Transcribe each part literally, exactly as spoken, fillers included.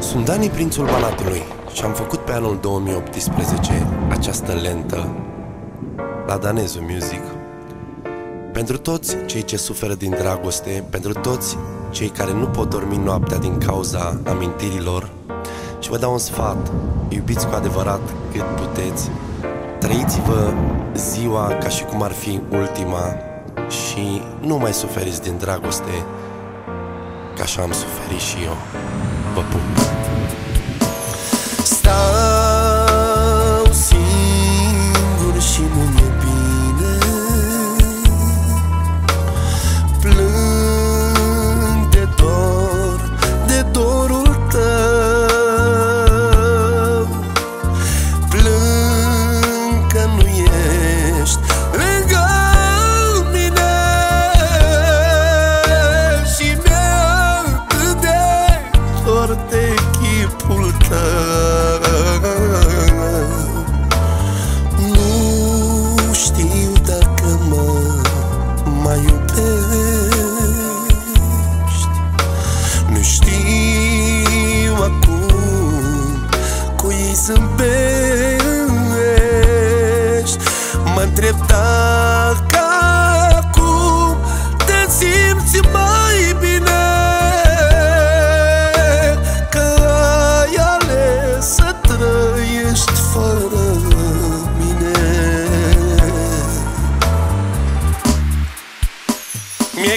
Sunt Dani, prințul Banatului, și am făcut pe anul două mii optsprezece această lentă la Danezu Music pentru toți cei ce suferă din dragoste, pentru toți cei care nu pot dormi noaptea din cauza amintirilor. Și vă dau un sfat: iubiți cu adevărat cât puteți, trăiți-vă ziua ca și cum ar fi ultima și nu mai suferiți din dragoste ca așa am suferit și eu. Vă pup! Stau singur și nu mi-e bine, plâng de dor, de dorul tău, plâng că nu ești lângă mine și mi-e atât de dor de chipul tău. Nu știu dacă mă mai iubești, nu știu acum cui zâmbești. Mă întreb dacă acum te simți mai bine, fără mine. Mi-e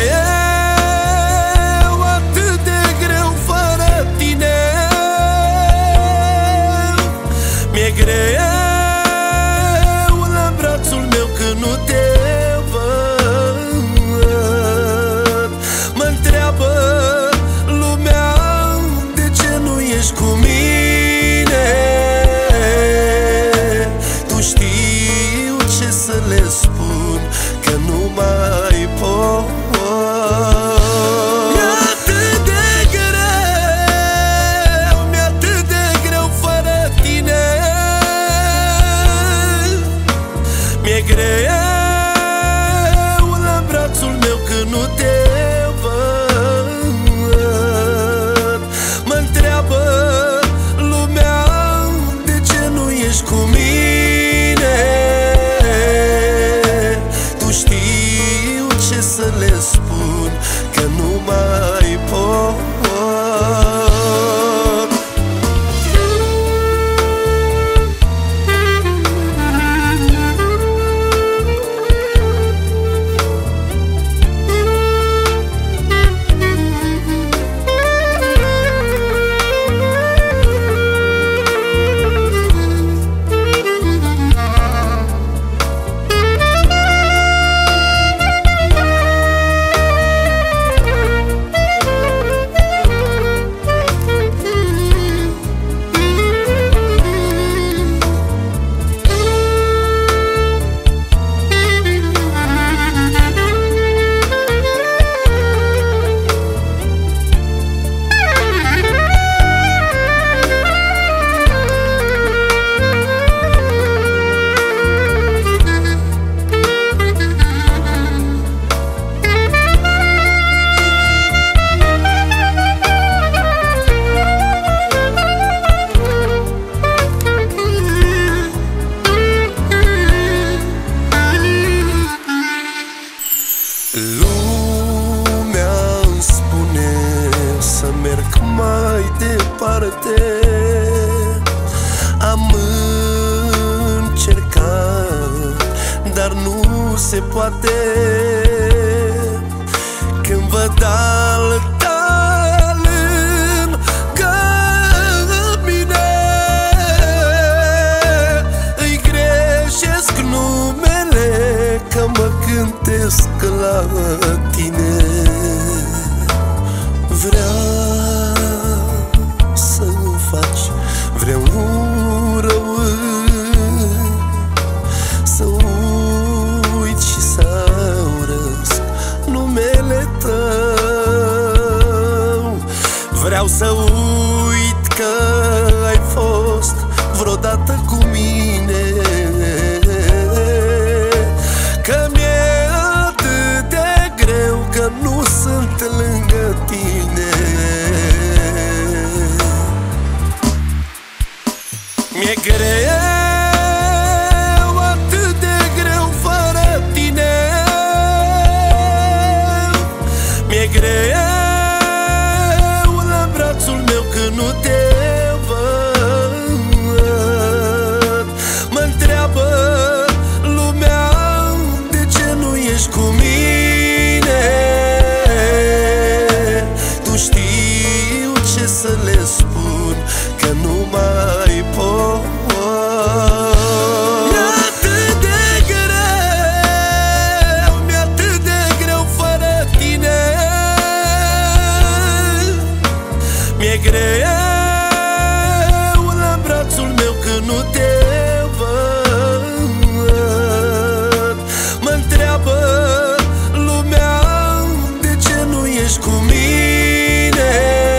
greu, atât de greu fără tine. Mi-e greu la brațul meu când nu te văd. Mă-ntreabă lumea de ce nu ești cu mine. Să le spun că nu mai pot. Mi-e atât de greu, mi-e atât de greu fără tine. Mi-e greu la brațul meu când nu te văd. Mă-ntreabă lumea de ce nu ești cu mine. Să le spun că nu mai pot. Lumea îmi spune să merg mai departe. Am încercat, dar nu se poate. Când văd alta lângă mine, îi greșesc numele, că mă gândesc la tine. Vreau să-mi faci vreun rău, să uit și să urăsc numele tău. Vreau să uit că ai fost vreodată cu mine, că mi-e atât de greu că nu sunt lângă tine. greu, atât de greu fără tine. Mi-e greu la brațul meu când nu te văd. Mă-ntreabă lumea de ce nu ești cu mine. Tu știu ce să le spun, că nu mai pot. Mi-e atât de greu, mi-e atât de greu fără tine. Mi-e greu la brațul meu când nu te văd. Mă-ntreabă lumea de ce nu ești cu mine.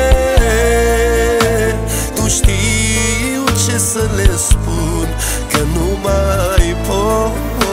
Tu știu ce să le spun, că nu mai pot.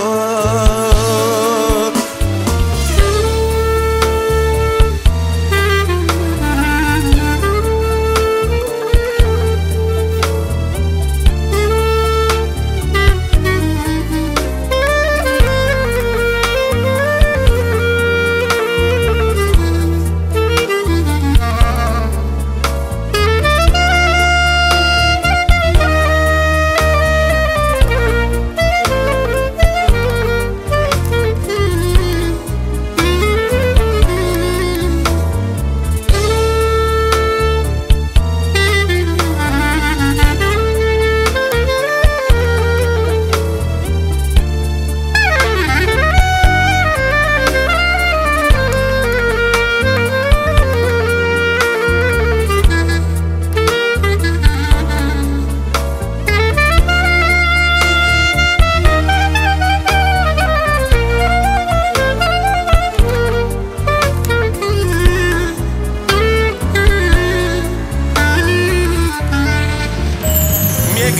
Mi-e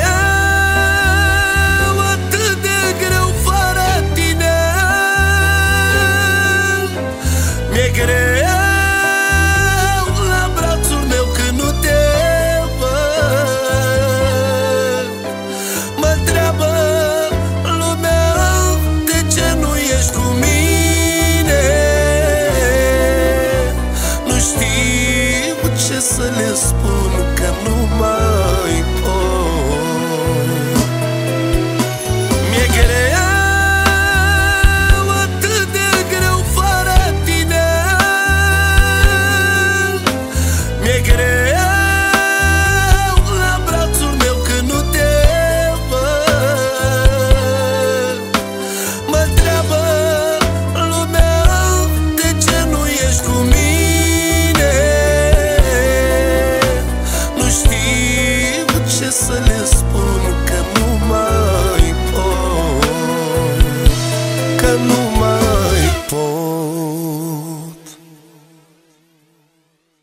greu, atât de greu fără tine. Mi-e greu la brațul meu când nu te văd. Mă-ntreabă lumea de ce nu ești cu mine. Nu știu ce să le spun, că nu mai pot.